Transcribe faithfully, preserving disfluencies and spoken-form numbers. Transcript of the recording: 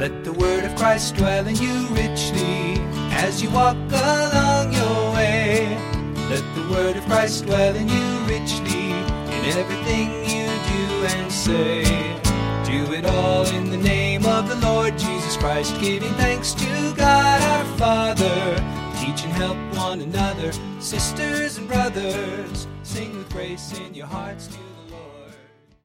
Let the word of Christ dwell in you richly as you walk along your way. Let the word of Christ dwell in you richly in everything you do and say. Do it all in the name of the Lord Jesus Christ, giving thanks to God our Father. Teach and help one another, sisters and brothers. Sing with grace in your hearts to